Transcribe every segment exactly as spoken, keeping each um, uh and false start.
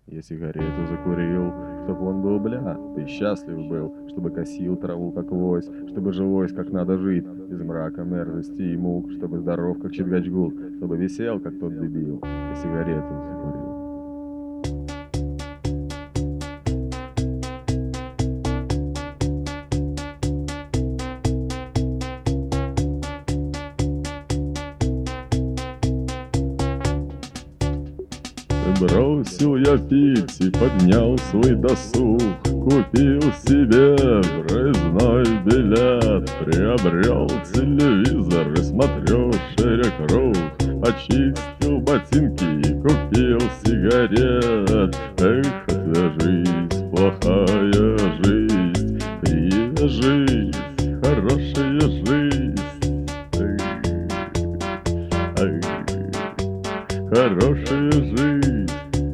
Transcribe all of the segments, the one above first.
Я сигарету закурил, чтоб он был, бля, ты счастлив был, чтобы косил траву, как вось, чтобы жилось, как надо жить, без мрака, мерзости и мук, чтобы здоров, как Чингачгук, чтобы висел, как тот дебил. Я сигарету закурил. Бросил я пить и поднял свой досуг, купил себе проездной билет, приобрел телевизор и смотрю шире круг, очистил ботинки и купил сигарет. Эх, это жизнь, плохая жизнь, привет, жизнь, хорошая жизнь. Эх, эх, хорошая жизнь.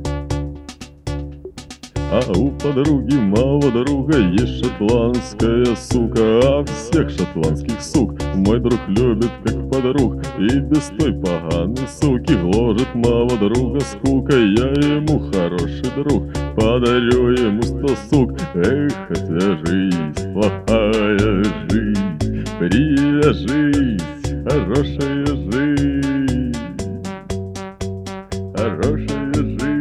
А у подруги моего друга есть шотландская сука, а всех шотландских сук мой друг любит как подруг, и без той поганой суки гложет моего друга скука. Я ему хороший друг, подарю ему сто сук. Эх, это жизнь, плохая жизнь, привет, жизнь, хорошая жизнь, хорошая жизнь.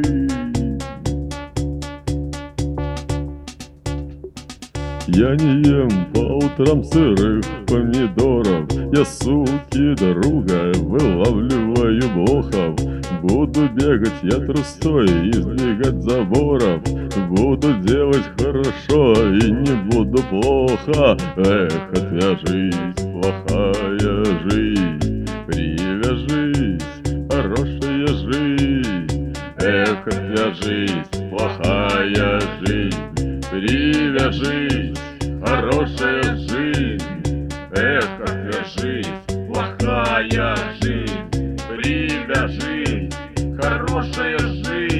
Я не ем по утрам сырых помидоров, я, суки, друга, вылавливаю блохов. Буду бегать я трусой и сдвигать заборов, буду делать хорошо и не буду плохо. Эх, это жизнь, плохая жизнь, привет, жизнь, хорошая жизнь. Эх, это жизнь, плохая жизнь, привет, жизнь, хорошая жизнь. Эх, какая жизнь, плохая жизнь, привет, жизнь, хорошая жизнь.